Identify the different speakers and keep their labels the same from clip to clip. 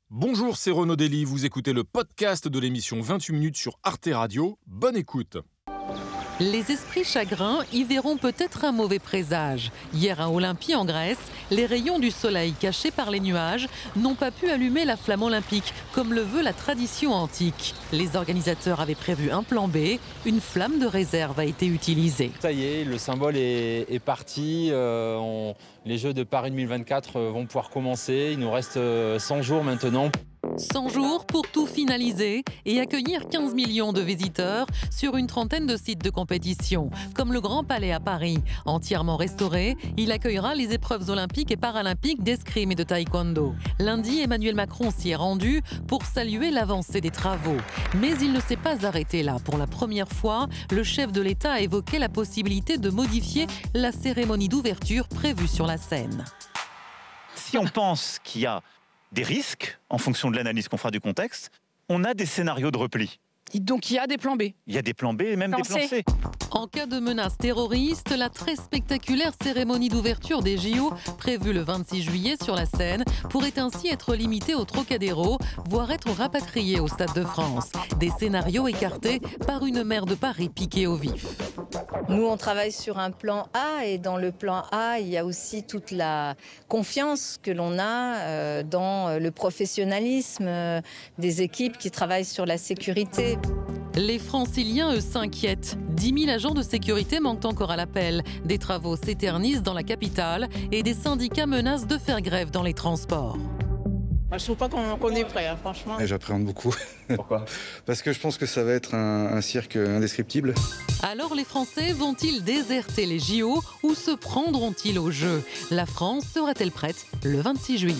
Speaker 1: Bonjour, c'est Renaud Dely, vous écoutez le podcast de l'émission 28 minutes sur Arte Radio. Bonne écoute.
Speaker 2: Les esprits chagrins y verront peut-être un mauvais présage. Hier à Olympie en Grèce, les rayons du soleil cachés par les nuages n'ont pas pu allumer la flamme olympique, comme le veut la tradition antique. Les organisateurs avaient prévu un plan B, une flamme de réserve a été utilisée.
Speaker 3: Ça y est, le symbole est parti. Les Jeux de Paris 2024 vont pouvoir commencer. Il nous reste 100 jours maintenant.
Speaker 2: 100 jours pour tout finaliser et accueillir 15 millions de visiteurs sur une trentaine de sites de compétition, comme le Grand Palais à Paris. Entièrement restauré, il accueillera les épreuves olympiques et paralympiques d'escrime et de taekwondo. Lundi, Emmanuel Macron s'y est rendu pour saluer l'avancée des travaux. Mais il ne s'est pas arrêté là. Pour la première fois, le chef de l'État a évoqué la possibilité de modifier la cérémonie d'ouverture prévue sur la scène.
Speaker 4: Si on pense qu'il y a des risques, en fonction de l'analyse qu'on fera du contexte, on a des scénarios de repli.
Speaker 5: Donc il y a des plans B.
Speaker 4: Il y a des plans B et même des plans C.
Speaker 2: En cas de menace terroriste, la très spectaculaire cérémonie d'ouverture des JO, prévue le 26 juillet sur la Seine, pourrait ainsi être limitée au Trocadéro, voire être rapatriée au Stade de France. Des scénarios écartés par une maire de Paris piquée au vif.
Speaker 6: Nous, on travaille sur un plan A et dans le plan A, il y a aussi toute la confiance que l'on a dans le professionnalisme des équipes qui travaillent sur la sécurité.
Speaker 2: Les Franciliens, eux, s'inquiètent. 10 000 agents de sécurité manquent encore à l'appel. Des travaux s'éternisent dans la capitale et des syndicats menacent de faire grève dans les transports.
Speaker 5: Moi, je trouve pas qu'on est prêt, franchement.
Speaker 7: Et j'appréhende beaucoup.
Speaker 3: Pourquoi ?
Speaker 7: Parce que je pense que ça va être un cirque indescriptible.
Speaker 2: Alors les Français vont-ils déserter les JO ou se prendront-ils au jeu ? La France sera-t-elle prête le 26 juillet ?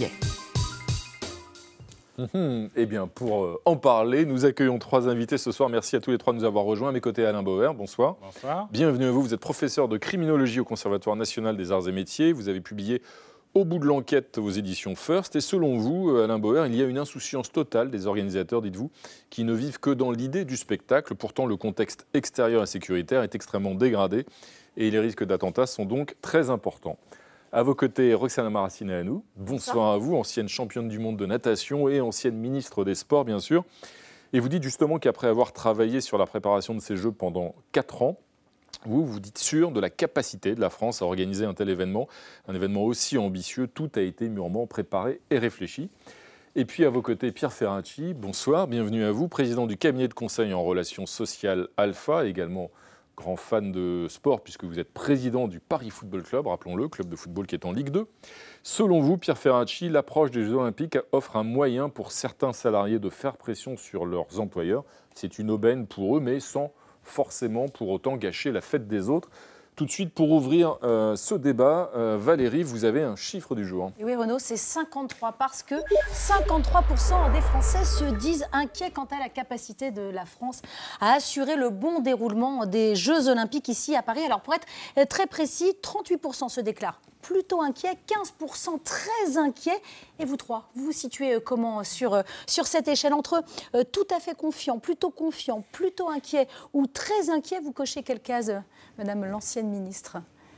Speaker 1: Eh bien, pour en parler, nous accueillons 3 invités ce soir. Merci à tous les 3 de nous avoir rejoints. À mes côtés, Alain Bauer, bonsoir.
Speaker 8: Bonsoir.
Speaker 1: Bienvenue à vous. Vous êtes professeur de criminologie au Conservatoire national des arts et métiers. Vous avez publié Au bout de l'enquête aux éditions First. Et selon vous, Alain Bauer, il y a une insouciance totale des organisateurs, dites-vous, qui ne vivent que dans l'idée du spectacle. Pourtant, le contexte extérieur et sécuritaire est extrêmement dégradé et les risques d'attentats sont donc très importants. À vos côtés, Roxana Maracineanu. Bonsoir à vous, ancienne championne du monde de natation et ancienne ministre des Sports, bien sûr. Et vous dites justement qu'après avoir travaillé sur la préparation de ces Jeux pendant 4 ans, vous dites sûr de la capacité de la France à organiser un tel événement, un événement aussi ambitieux. Tout a été mûrement préparé et réfléchi. Et puis à vos côtés, Pierre Ferracci. Bonsoir, bienvenue à vous, président du cabinet de conseil en relations sociales Alpha, également grand fan de sport puisque vous êtes président du Paris Football Club, rappelons-le, club de football qui est en Ligue 2. Selon vous, Pierre Ferracci, l'approche des Jeux Olympiques offre un moyen pour certains salariés de faire pression sur leurs employeurs. C'est une aubaine pour eux, mais sans forcément pour autant gâcher la fête des autres. Tout de suite, pour ouvrir ce débat, Valérie, vous avez un chiffre du jour.
Speaker 9: Et oui, Renaud, c'est 53, parce que 53% des Français se disent inquiets quant à la capacité de la France à assurer le bon déroulement des Jeux Olympiques ici à Paris. Alors, pour être très précis, 38% se déclarent plutôt inquiets, 15% très inquiets. Et vous 3, vous vous situez comment sur cette échelle entre tout à fait confiant, plutôt inquiet ou très inquiet? Vous cochez quelle case, Madame l'ancienne ministre?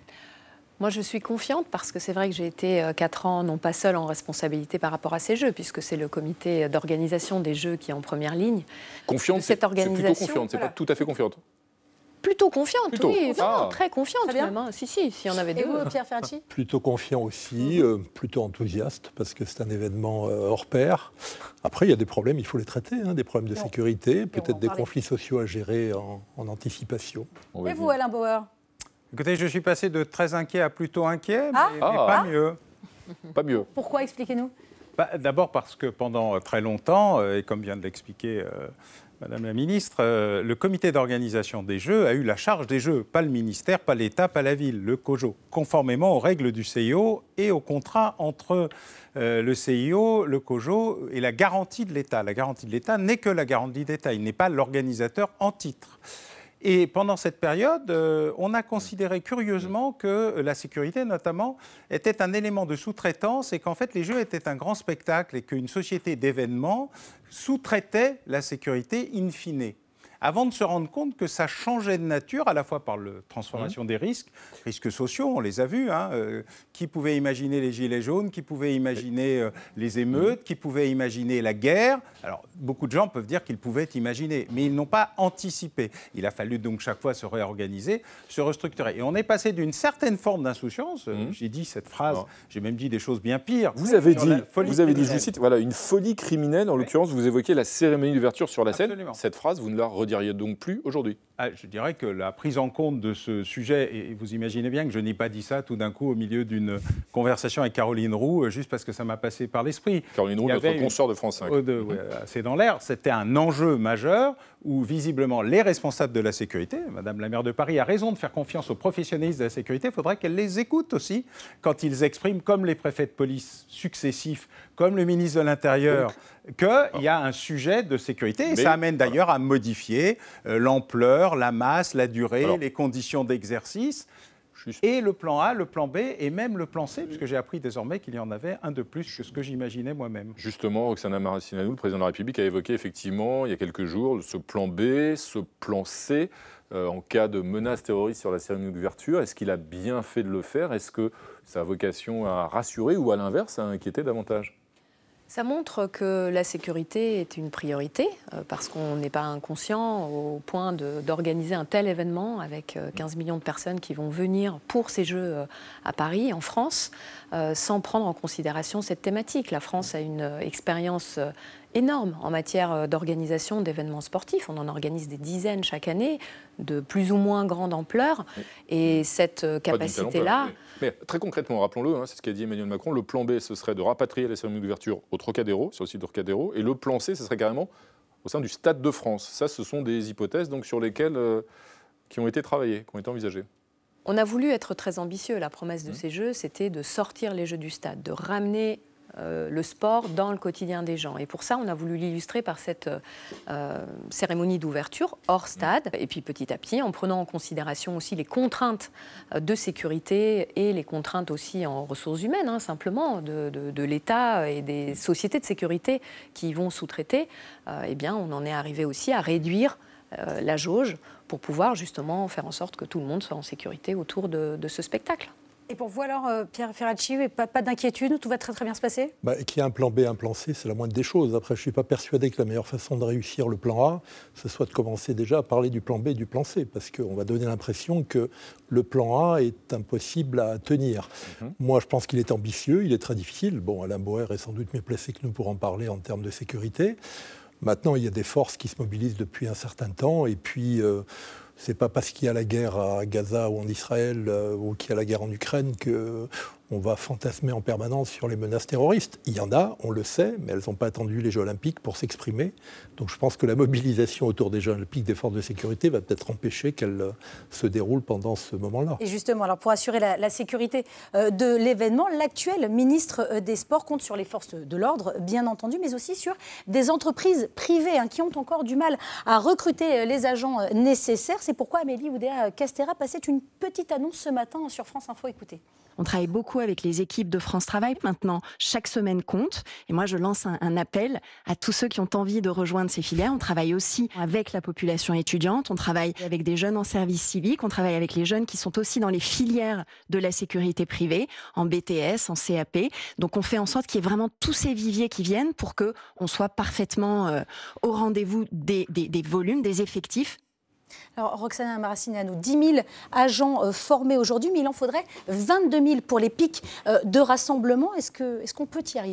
Speaker 10: Moi, je suis confiante parce que c'est vrai que j'ai été 4 ans, non pas seule en responsabilité par rapport à ces Jeux, puisque c'est le comité d'organisation des Jeux qui est en première ligne.
Speaker 1: Confiante, c'est plutôt confiante, c'est pas tout à fait confiante.
Speaker 10: Plutôt confiante, oui, très confiante
Speaker 9: très bien.
Speaker 10: même. Si y en avait
Speaker 9: Et
Speaker 10: deux.
Speaker 9: vous, Pierre Ferracci?
Speaker 8: Plutôt confiant aussi, plutôt enthousiaste, parce que c'est un événement hors pair. Après, il y a des problèmes, il faut les traiter, des problèmes de sécurité, peut-être des conflits sociaux à gérer en anticipation.
Speaker 9: Et vous, Alain Bauer?
Speaker 11: Écoutez, je suis passé de très inquiet à plutôt inquiet, mais pas mieux.
Speaker 1: Pas mieux.
Speaker 9: Pourquoi? Expliquez-nous.
Speaker 11: D'abord parce que pendant très longtemps, et comme vient de l'expliquer Madame la ministre, le comité d'organisation des Jeux a eu la charge des Jeux, pas le ministère, pas l'État, pas la ville, le COJO, conformément aux règles du CIO et au contrat entre le CIO, le COJO et la garantie de l'État. La garantie de l'État n'est que la garantie d'État, il n'est pas l'organisateur en titre. Et pendant cette période, on a considéré curieusement que la sécurité, notamment, était un élément de sous-traitance et qu'en fait, les Jeux étaient un grand spectacle et qu'une société d'événements sous-traitait la sécurité in fine. avant de se rendre compte que ça changeait de nature, à la fois par la transformation des risques sociaux, on les a vus. Qui pouvait imaginer les gilets jaunes, qui pouvait imaginer les émeutes, qui pouvait imaginer la guerre. Alors, beaucoup de gens peuvent dire qu'ils pouvaient imaginer, mais ils n'ont pas anticipé. Il a fallu donc chaque fois se réorganiser, se restructurer. Et on est passé d'une certaine forme d'insouciance, j'ai dit cette phrase, j'ai même dit des choses bien pires.
Speaker 1: Vous avez dit, je vous cite, voilà, une folie criminelle, en l'occurrence, vous évoquez la cérémonie d'ouverture sur la scène. Cette phrase, vous ne la rediriez donc plus aujourd'hui?
Speaker 11: Je dirais que la prise en compte de ce sujet, et vous imaginez bien que je n'ai pas dit ça tout d'un coup au milieu d'une conversation avec Caroline Roux, juste parce que ça m'a passé par l'esprit.
Speaker 1: Caroline Roux, notre consoeur de France 5.
Speaker 11: C'est dans l'air. C'était un enjeu majeur où, visiblement, les responsables de la sécurité, Madame la maire de Paris a raison de faire confiance aux professionnalistes de la sécurité, il faudrait qu'elle les écoute aussi quand ils expriment, comme les préfets de police successifs, comme le ministre de l'Intérieur, qu'il y a un sujet de sécurité. Et ça amène d'ailleurs à modifier l'ampleur, la masse, la durée, les conditions d'exercice. Et le plan A, le plan B et même le plan C, puisque j'ai appris désormais qu'il y en avait un de plus que ce que j'imaginais moi-même.
Speaker 1: Justement, Roxana Maracineanu, le président de la République, a évoqué effectivement, il y a quelques jours, ce plan B, ce plan C, en cas de menace terroriste sur la cérémonie d'ouverture. Est-ce qu'il a bien fait de le faire? Est-ce que ça a vocation à rassurer ou à l'inverse à inquiéter davantage?
Speaker 10: Ça montre que la sécurité est une priorité, parce qu'on n'est pas inconscient au point d'organiser un tel événement avec 15 millions de personnes qui vont venir pour ces Jeux à Paris, en France, sans prendre en considération cette thématique. La France a une expérience énorme en matière d'organisation d'événements sportifs. On en organise des dizaines chaque année, de plus ou moins grande ampleur. Et cette capacité-là...
Speaker 1: Mais très concrètement, rappelons-le, c'est ce qu'a dit Emmanuel Macron, le plan B, ce serait de rapatrier la cérémonie d'ouverture au Trocadéro, sur le site de Trocadéro, et le plan C, ce serait carrément au sein du Stade de France. Ça, ce sont des hypothèses donc, sur lesquelles qui ont été travaillées, qui ont été envisagées.
Speaker 10: On a voulu être très ambitieux. La promesse de ces Jeux, c'était de sortir les Jeux du stade, de ramener le sport dans le quotidien des gens. Et pour ça, on a voulu l'illustrer par cette cérémonie d'ouverture hors stade. Et puis petit à petit, en prenant en considération aussi les contraintes de sécurité et les contraintes aussi en ressources humaines, simplement, de l'État et des sociétés de sécurité qui y vont sous-traiter, eh bien, on en est arrivé aussi à réduire la jauge pour pouvoir justement faire en sorte que tout le monde soit en sécurité autour de ce spectacle.
Speaker 9: Et pour vous alors, Pierre Ferracci, pas d'inquiétude, tout va très très bien se passer?
Speaker 8: Qu'il y ait un plan B, un plan C, c'est la moindre des choses. Après, je ne suis pas persuadé que la meilleure façon de réussir le plan A, ce soit de commencer déjà à parler du plan B et du plan C, parce qu'on va donner l'impression que le plan A est impossible à tenir. Moi, je pense qu'il est ambitieux, il est très difficile. Bon, Alain Boer est sans doute mieux placé que nous pour en parler en termes de sécurité. Maintenant, il y a des forces qui se mobilisent depuis un certain temps, et puis... c'est pas parce qu'il y a la guerre à Gaza ou en Israël ou qu'il y a la guerre en Ukraine qu'on va fantasmer en permanence sur les menaces terroristes. Il y en a, on le sait, mais elles n'ont pas attendu les Jeux Olympiques pour s'exprimer. Donc je pense que la mobilisation autour des Jeux Olympiques des forces de sécurité va peut-être empêcher qu'elle se déroule pendant ce moment-là.
Speaker 9: Et justement, alors pour assurer la sécurité de l'événement, l'actuel ministre des Sports compte sur les forces de l'ordre, bien entendu, mais aussi sur des entreprises privées qui ont encore du mal à recruter les agents nécessaires. C'est pourquoi Amélie Oudéa-Castéra passait une petite annonce ce matin sur France Info. Écoutez.
Speaker 12: On travaille beaucoup avec les équipes de France Travail. Maintenant, chaque semaine compte. Et moi, je lance un appel à tous ceux qui ont envie de rejoindre ces filières. On travaille aussi avec la population étudiante. On travaille avec des jeunes en service civique. On travaille avec les jeunes qui sont aussi dans les filières de la sécurité privée, en BTS, en CAP. Donc, on fait en sorte qu'il y ait vraiment tous ces viviers qui viennent pour qu'on soit parfaitement au rendez-vous des volumes, des effectifs.
Speaker 9: Alors, Roxana Maracineanu, 10 000 agents formés aujourd'hui, mais il en faudrait 22 000 pour les pics de rassemblement. Est-ce qu'on peut y arriver ?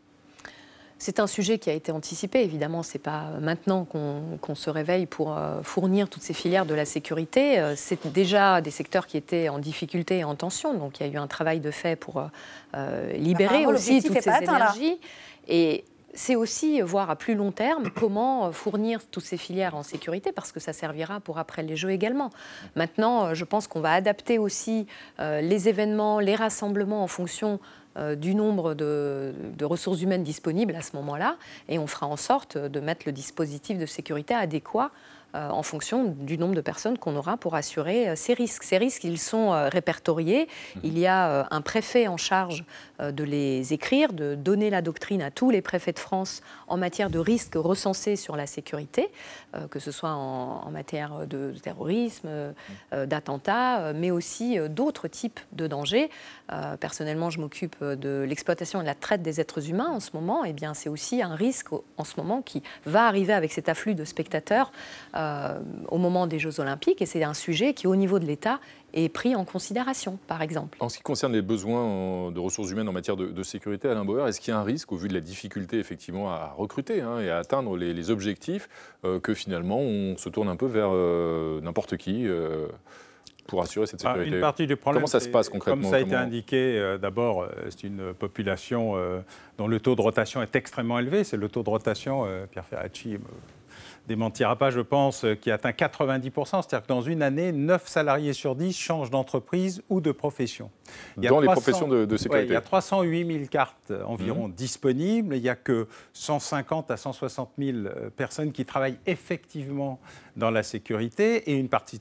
Speaker 10: C'est un sujet qui a été anticipé, évidemment. Ce n'est pas maintenant qu'on se réveille pour fournir toutes ces filières de la sécurité. C'est déjà des secteurs qui étaient en difficulté et en tension. Donc, il y a eu un travail de fait pour libérer aussi toutes ces énergies. Et c'est aussi voir à plus long terme comment fournir toutes ces filières en sécurité, parce que ça servira pour après les Jeux également. Maintenant, je pense qu'on va adapter aussi les événements, les rassemblements en fonction du nombre de ressources humaines disponibles à ce moment-là, et on fera en sorte de mettre le dispositif de sécurité adéquat en fonction du nombre de personnes qu'on aura pour assurer ces risques. Ces risques, ils sont répertoriés. Il y a un préfet en charge de les écrire, de donner la doctrine à tous les préfets de France en matière de risques recensés sur la sécurité, que ce soit en matière de terrorisme, d'attentats, mais aussi d'autres types de dangers. Personnellement, je m'occupe de l'exploitation et de la traite des êtres humains en ce moment. Eh bien, c'est aussi un risque en ce moment qui va arriver avec cet afflux de spectateurs au moment des Jeux Olympiques. Et c'est un sujet qui, au niveau de l'État, est pris en considération, par exemple.
Speaker 1: En ce qui concerne les besoins de ressources humaines en matière de sécurité, Alain Bauer, est-ce qu'il y a un risque, au vu de la difficulté effectivement à recruter et à atteindre les objectifs, que finalement on se tourne un peu vers n'importe qui pour assurer cette sécurité?
Speaker 11: Une partie du problème,
Speaker 1: comment ça se passe concrètement?
Speaker 11: Comme ça a été indiqué, d'abord, c'est une population dont le taux de rotation est extrêmement élevé. C'est le taux de rotation, Pierre Ferracci démentira pas, je pense, qui atteint 90%. C'est-à-dire que dans une année, 9 salariés sur 10 changent d'entreprise ou de profession.
Speaker 1: Dans les professions de sécurité.
Speaker 11: Il y a 308 000 cartes environ disponibles. Il n'y a que 150 à 160 000 personnes qui travaillent effectivement dans la sécurité. Et une partie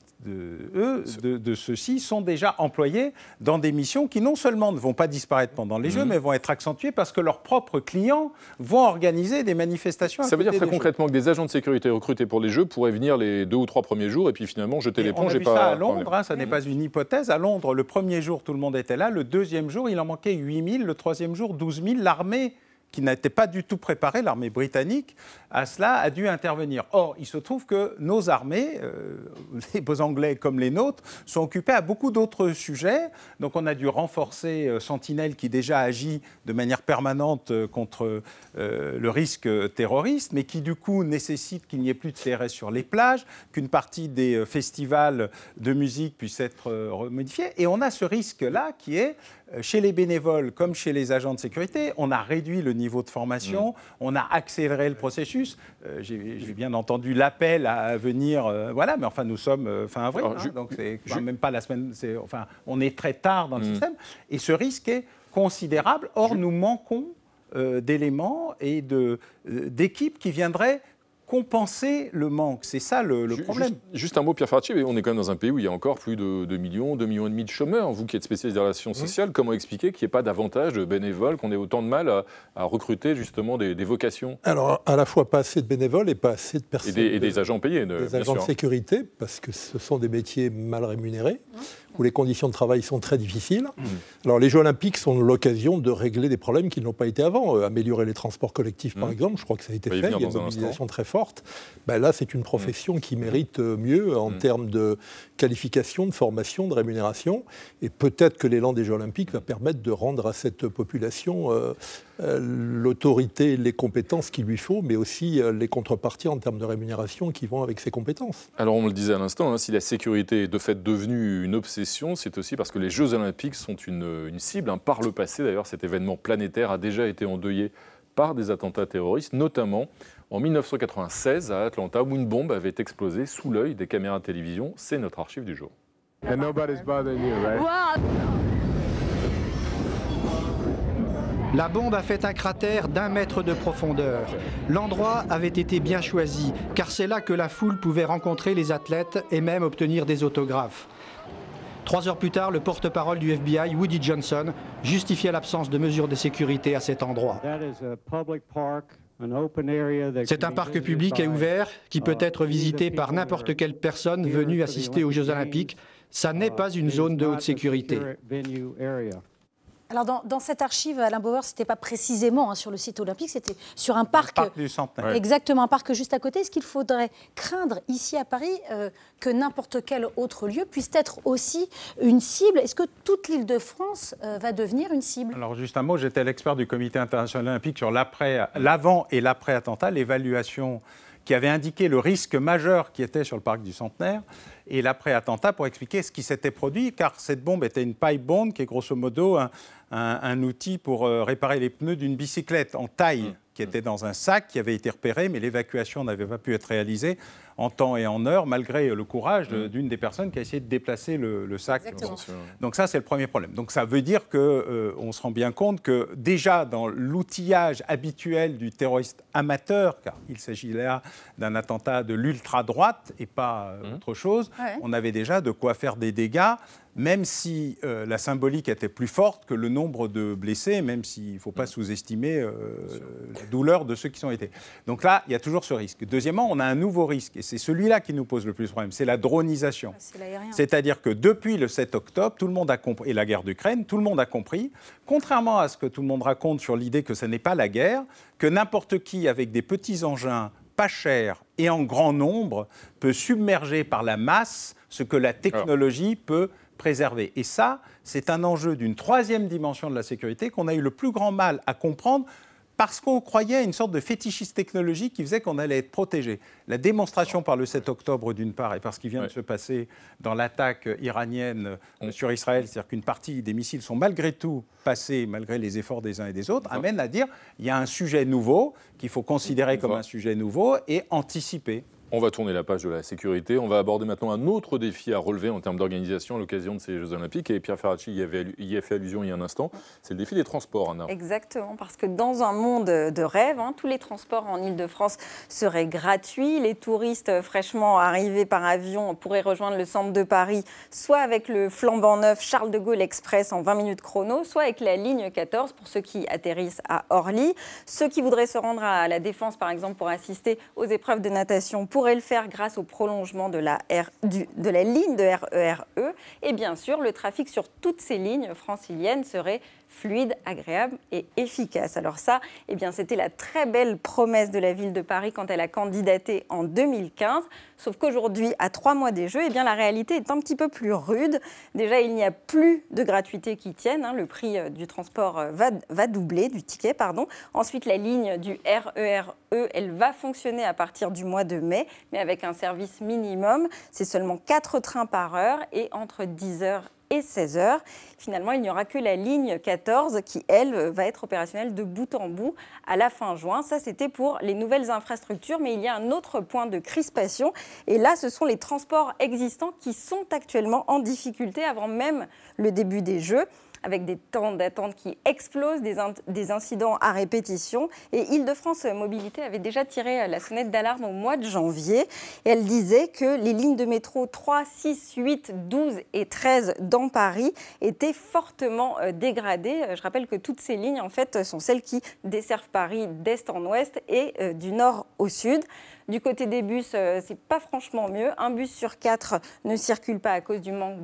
Speaker 11: de ceux-ci sont déjà employés dans des missions qui non seulement ne vont pas disparaître pendant les Jeux, mais vont être accentuées parce que leurs propres clients vont organiser des manifestations.
Speaker 1: Ça veut dire très concrètement que des agents de sécurité recrutés pour les Jeux pourraient venir les 2 ou 3 premiers jours et puis finalement jeter l'éponge.
Speaker 11: On a vu ça à Londres, ça n'est pas une hypothèse. À Londres, le premier jour, tout le monde était là. Le deuxième jour, il en manquait 8 000. Le troisième jour, 12 000. L'armée, qui n'était pas du tout préparée, l'armée britannique, à cela, a dû intervenir. Or, il se trouve que nos armées, les beaux Anglais comme les nôtres, sont occupés à beaucoup d'autres sujets. Donc, on a dû renforcer Sentinelle, qui déjà agit de manière permanente contre le risque terroriste, mais qui, du coup, nécessite qu'il n'y ait plus de CRS sur les plages, qu'une partie des festivals de musique puisse être remodifiée. Et on a ce risque-là qui est, chez les bénévoles comme chez les agents de sécurité, on a réduit le niveau de formation, on a accéléré le processus. J'ai bien entendu l'appel à venir, voilà, mais enfin nous sommes fin avril, donc c'est quand même pas la semaine, enfin on est très tard dans le système, et ce risque est considérable. Or nous manquons d'éléments et d'équipes qui viendraient compenser le manque. C'est ça le problème.
Speaker 1: Juste un mot, Pierre Ferracci, on est quand même dans un pays où il y a encore plus de 2 millions et demi de chômeurs. Vous qui êtes spécialiste des relations sociales, comment expliquer qu'il n'y ait pas davantage de bénévoles, qu'on ait autant de mal à recruter justement des vocations?
Speaker 8: Alors, à la fois pas assez de bénévoles et pas assez de personnes.
Speaker 1: Et des agents payés,
Speaker 8: des agents de sécurité, parce que ce sont des métiers mal rémunérés, où les conditions de travail sont très difficiles. Alors, les Jeux Olympiques sont l'occasion de régler des problèmes qui n'ont pas été avant. Améliorer les transports collectifs, par exemple, je crois que ça a été fait. Il y a une mobilisation très forte. Ben là, c'est une profession qui mérite mieux en termes de qualification, de formation, de rémunération. Et peut-être que l'élan des Jeux Olympiques va permettre de rendre à cette population l'autorité, les compétences qu'il lui faut, mais aussi les contreparties en termes de rémunération qui vont avec ces compétences.
Speaker 1: Alors, on le disait à l'instant, si la sécurité est de fait devenue une obsession, c'est aussi parce que les Jeux Olympiques sont une cible. Par le passé, d'ailleurs, cet événement planétaire a déjà été endeuillé par des attentats terroristes, notamment en 1996 à Atlanta, où une bombe avait explosé sous l'œil des caméras de télévision. C'est notre archive du jour.
Speaker 13: And nobody's bothering you, right?
Speaker 14: La bombe a fait un cratère d'1 mètre de profondeur. L'endroit avait été bien choisi, car c'est là que la foule pouvait rencontrer les athlètes et même obtenir des autographes. 3 heures plus tard, le porte-parole du FBI, Woody Johnson, justifiait l'absence de mesures de sécurité à cet endroit. C'est un parc public et ouvert qui peut être visité par n'importe quelle personne venue assister aux Jeux Olympiques. Ça n'est pas une zone de haute sécurité.
Speaker 9: Alors dans cette archive, Alain Bauer, ce n'était pas précisément sur le site olympique, c'était sur un parc.
Speaker 11: Le parc du Centenaire.
Speaker 9: Exactement, un parc juste à côté. Est-ce qu'il faudrait craindre ici à Paris que n'importe quel autre lieu puisse être aussi une cible? Est-ce que toute l'Île-de-France va devenir une cible?
Speaker 11: Alors juste un mot, j'étais l'expert du Comité international olympique sur l'avant et l'après-attentat, l'évaluation qui avait indiqué le risque majeur qui était sur le parc du Centenaire et l'après-attentat pour expliquer ce qui s'était produit, car cette bombe était une pipe bomb qui est grosso modo un outil pour réparer les pneus d'une bicyclette en taille qui était dans un sac qui avait été repéré, mais l'évacuation n'avait pas pu être réalisée en temps et en heure, malgré le courage d'une des personnes qui a essayé de déplacer le sac.
Speaker 9: Exactement.
Speaker 11: Donc ça, c'est le premier problème. Donc ça veut dire qu'on se rend bien compte que déjà dans l'outillage habituel du terroriste amateur, car il s'agit là d'un attentat de l'ultra-droite et pas autre chose, on avait déjà de quoi faire des dégâts, même si la symbolique était plus forte que le nombre de blessés, même s'il ne faut pas sous-estimer la douleur de ceux qui sont été. Donc là, il y a toujours ce risque. Deuxièmement, on a un nouveau risque, et c'est celui-là qui nous pose le plus de problème, c'est la dronisation. C'est-à-dire que depuis le 7 octobre, tout le monde a compris, et la guerre d'Ukraine, tout le monde a compris, contrairement à ce que tout le monde raconte sur l'idée que ce n'est pas la guerre, que n'importe qui, avec des petits engins pas chers et en grand nombre, peut submerger par la masse ce que la technologie peut préserver. Et ça, c'est un enjeu d'une troisième dimension de la sécurité qu'on a eu le plus grand mal à comprendre parce qu'on croyait à une sorte de fétichisme technologique qui faisait qu'on allait être protégé. La démonstration par le 7 octobre, d'une part, et par ce qui vient de se passer dans l'attaque iranienne sur Israël, c'est-à-dire qu'une partie des missiles sont malgré tout passés, malgré les efforts des uns et des autres, amène à dire qu'il y a un sujet nouveau qu'il faut considérer comme un sujet nouveau et anticiper.
Speaker 1: On va tourner la page de la sécurité. On va aborder maintenant un autre défi à relever en termes d'organisation à l'occasion de ces Jeux Olympiques. Et Pierre Ferracci y a fait allusion il y a un instant. C'est le défi des transports, Anna.
Speaker 15: Exactement, parce que dans un monde de rêve, tous les transports en Ile-de-France seraient gratuits. Les touristes fraîchement arrivés par avion pourraient rejoindre le centre de Paris, soit avec le flambant neuf Charles de Gaulle Express en 20 minutes chrono, soit avec la ligne 14 pour ceux qui atterrissent à Orly. Ceux qui voudraient se rendre à la Défense, par exemple, pour assister aux épreuves de natation, pourraient le faire grâce au prolongement de la ligne de RER E. Et bien sûr, le trafic sur toutes ces lignes franciliennes serait fluide, agréable et efficace. Alors ça, c'était la très belle promesse de la ville de Paris quand elle a candidaté en 2015. Sauf qu'aujourd'hui, à 3 mois des Jeux, la réalité est un petit peu plus rude. Déjà, il n'y a plus de gratuité qui tienne. Le prix du transport va doubler, du ticket, pardon. Ensuite, la ligne du RER E, elle va fonctionner à partir du mois de mai, mais avec un service minimum. C'est seulement 4 trains par heure et entre 10h et 16h. Finalement, il n'y aura que la ligne 14 qui, elle, va être opérationnelle de bout en bout à la fin juin. Ça, c'était pour les nouvelles infrastructures, mais il y a un autre point de crispation. Et là, ce sont les transports existants qui sont actuellement en difficulté avant même le début des Jeux, avec des temps d'attente qui explosent, des incidents à répétition. Et Île-de-France Mobilité avait déjà tiré la sonnette d'alarme au mois de janvier. Et elle disait que les lignes de métro 3, 6, 8, 12 et 13 dans Paris étaient fortement dégradées. Je rappelle que toutes ces lignes, en fait, sont celles qui desservent Paris d'est en ouest et du nord au sud. Du côté des bus, c'est pas franchement mieux. Un bus sur 4 ne circule pas à cause du manque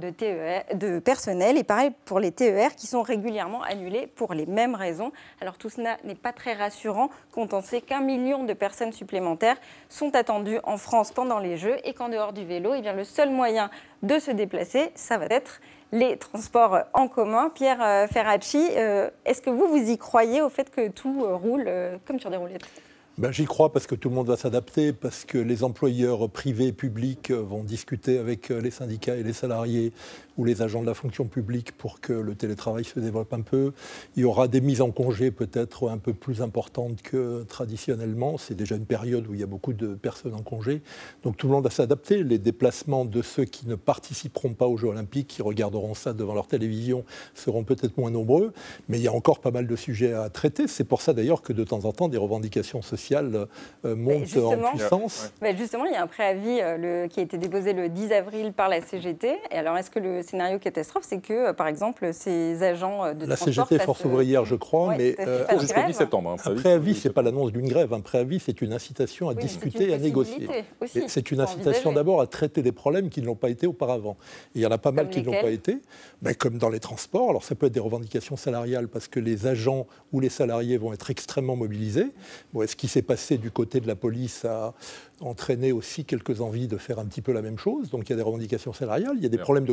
Speaker 15: de personnel. Et pareil pour les TER qui sont régulièrement annulés pour les mêmes raisons. Alors tout cela n'est pas très rassurant quand on sait qu'1 million de personnes supplémentaires sont attendues en France pendant les Jeux et qu'en dehors du vélo, le seul moyen de se déplacer, ça va être les transports en commun. Pierre Ferracci, est-ce que vous y croyez au fait que tout roule comme sur des roulettes ?
Speaker 8: J'y crois parce que tout le monde va s'adapter, parce que les employeurs privés et publics vont discuter avec les syndicats et les salariés ou les agents de la fonction publique pour que le télétravail se développe un peu. Il y aura des mises en congé peut-être un peu plus importantes que traditionnellement. C'est déjà une période où il y a beaucoup de personnes en congé. Donc tout le monde va s'adapter. Les déplacements de ceux qui ne participeront pas aux Jeux Olympiques, qui regarderont ça devant leur télévision, seront peut-être moins nombreux. Mais il y a encore pas mal de sujets à traiter. C'est pour ça d'ailleurs que de temps en temps, des revendications sociales montent en puissance.
Speaker 15: Justement, il y a un préavis qui a été déposé le 10 avril par la CGT. Et alors, est-ce que le scénario catastrophe, c'est que, par exemple, ces agents de
Speaker 8: la
Speaker 15: transport...
Speaker 8: CGT, Force ouvrière, je crois, mais
Speaker 1: jusqu'au 10 septembre.
Speaker 8: Un préavis, ce n'est pas l'annonce d'une grève. Un préavis, c'est une incitation à discuter et à négocier. C'est une incitation d'abord à traiter des problèmes qui ne l'ont pas été auparavant. Et il y en a pas mal qui ne l'ont pas été, comme dans les transports. Alors, ça peut être des revendications salariales parce que les agents ou les salariés vont être extrêmement mobilisés. Ce qui s'est passé du côté de la police a entraîné aussi quelques envies de faire un petit peu la même chose. Donc il y a des revendications salariales, il y a des problèmes de conditions de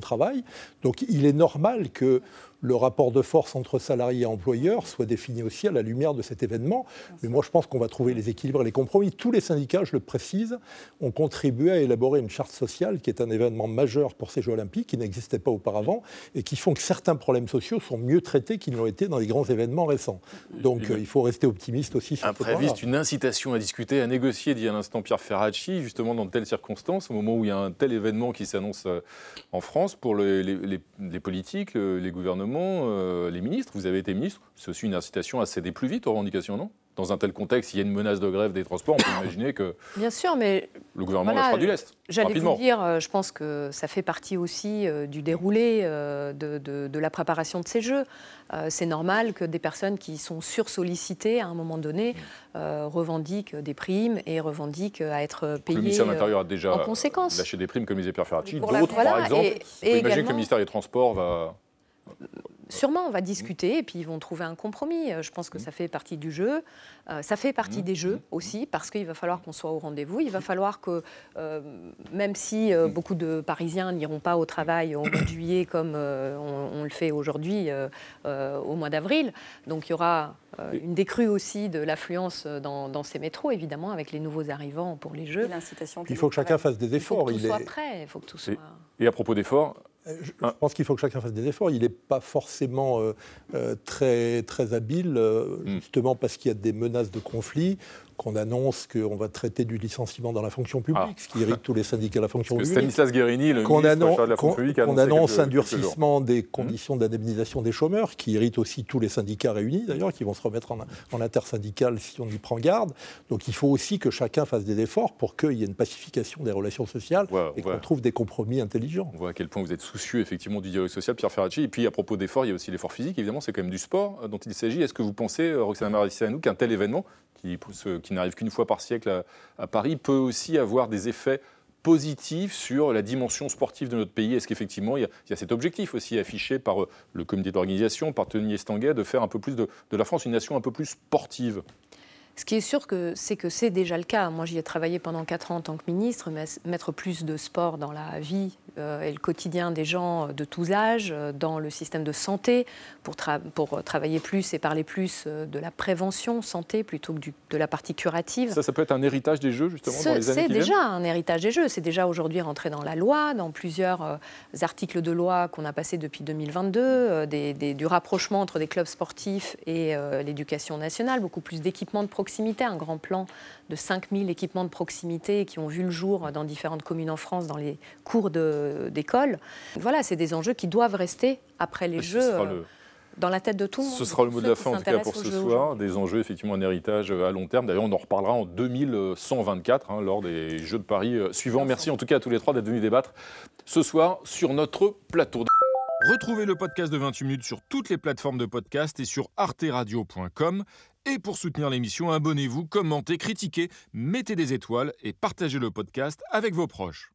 Speaker 8: travail. Donc il est normal que le rapport de force entre salariés et employeurs soit défini aussi à la lumière de cet événement. Mais moi, je pense qu'on va trouver les équilibres et les compromis. Tous les syndicats, je le précise, ont contribué à élaborer une charte sociale qui est un événement majeur pour ces Jeux Olympiques, qui n'existait pas auparavant, et qui font que certains problèmes sociaux sont mieux traités qu'ils l'ont été dans les grands événements récents. Donc il faut rester optimiste aussi sur ce point-là.
Speaker 1: Impréviste, une incitation à discuter, à négocier, dit à l'instant Pierre Ferracci, justement dans de telles circonstances, au moment où il y a un tel événement qui s'annonce en France pour les politiques, les gouvernements, les ministres. Vous avez été ministre, c'est aussi une incitation à céder plus vite aux revendications, non ? Dans un tel contexte, s'il y a une menace de grève des transports, on peut imaginer que
Speaker 10: bien sûr, mais
Speaker 1: le gouvernement lâchera du lest.
Speaker 10: J'allais
Speaker 1: rapidement.
Speaker 10: vous dire, je pense que ça fait partie aussi du déroulé de la préparation de ces Jeux. C'est normal que des personnes qui sont sursollicitées à un moment donné revendiquent des primes et revendiquent à être payées
Speaker 1: le ministère de l'Intérieur a déjà
Speaker 10: en conséquence.
Speaker 1: lâché des primes, comme disait Pierre Ferracci.
Speaker 10: Pour
Speaker 1: D'autres, par exemple, on peut imaginer
Speaker 10: également,
Speaker 1: que le ministère des Transports va...
Speaker 10: Sûrement, on va discuter et puis ils vont trouver un compromis. Je pense que ça fait partie du jeu. Ça fait partie des Jeux aussi, parce qu'il va falloir qu'on soit au rendez-vous. Il va falloir que, même si beaucoup de Parisiens n'iront pas au travail au mois de juillet comme on le fait aujourd'hui au mois d'avril, donc il y aura une décrue aussi de l'affluence dans ces métros, évidemment, avec les nouveaux arrivants pour les Jeux.
Speaker 8: Il faut que chacun fasse des efforts.
Speaker 10: Il faut que tout soit prêt, il faut que tout soit...
Speaker 1: Et à propos d'efforts,
Speaker 8: je pense qu'il faut que chacun fasse des efforts. Il n'est pas forcément très, très habile, justement parce qu'il y a des menaces de conflit, qu'on annonce qu'on va traiter du licenciement dans la fonction publique, ce qui irrite tous les syndicats de la fonction publique.
Speaker 1: Stanislas Guérini, le ministre de la fonction publique, a annoncé
Speaker 8: qu'on annonce un
Speaker 1: quelques
Speaker 8: durcissement des conditions d'indemnisation des chômeurs, qui irrite aussi tous les syndicats réunis, d'ailleurs, qui vont se remettre en intersyndical si on y prend garde. Donc il faut aussi que chacun fasse des efforts pour qu'il y ait une pacification des relations sociales et qu'on trouve des compromis intelligents.
Speaker 1: On voit à quel point vous êtes soucieux, effectivement, du dialogue social, Pierre Ferracci. Et puis, à propos d'efforts, il y a aussi l'effort physique, évidemment, c'est quand même du sport dont il s'agit. Est-ce que vous pensez, Roxana Maracineanu, qu'un tel événement, qui n'arrive qu'une fois par siècle à Paris, peut aussi avoir des effets positifs sur la dimension sportive de notre pays? Est-ce qu'effectivement, il y a cet objectif aussi affiché par le comité d'organisation, par Tony Estanguet, de faire un peu plus de la France une nation un peu plus sportive?
Speaker 10: Ce qui est sûr, c'est que c'est déjà le cas. Moi, j'y ai travaillé pendant 4 ans en tant que ministre, mettre plus de sport dans la vie et le quotidien des gens de tous âges, dans le système de santé, pour travailler plus et parler plus de la prévention santé plutôt que de la partie curative.
Speaker 1: Ça peut être un héritage des Jeux, justement, dans les années qui viennent?
Speaker 10: C'est déjà un héritage des Jeux. C'est déjà aujourd'hui rentré dans la loi, dans plusieurs articles de loi qu'on a passés depuis 2022, du rapprochement entre des clubs sportifs et l'éducation nationale, beaucoup plus d'équipements de proximité, un grand plan de 5000 équipements de proximité qui ont vu le jour dans différentes communes en France, dans les cours d'école. Voilà, c'est des enjeux qui doivent rester après les Jeux dans la tête de tout le monde.
Speaker 1: Ce sera le mot de la fin, en tout cas, pour ce soir. Des enjeux, effectivement, un héritage à long terme. D'ailleurs, on en reparlera en 2124, lors des Jeux de Paris suivants. Merci en tout cas à tous les trois d'être venus débattre ce soir sur notre plateau. Retrouvez le podcast de 28 minutes sur toutes les plateformes de podcast et sur arteradio.com. Et pour soutenir l'émission, abonnez-vous, commentez, critiquez, mettez des étoiles et partagez le podcast avec vos proches.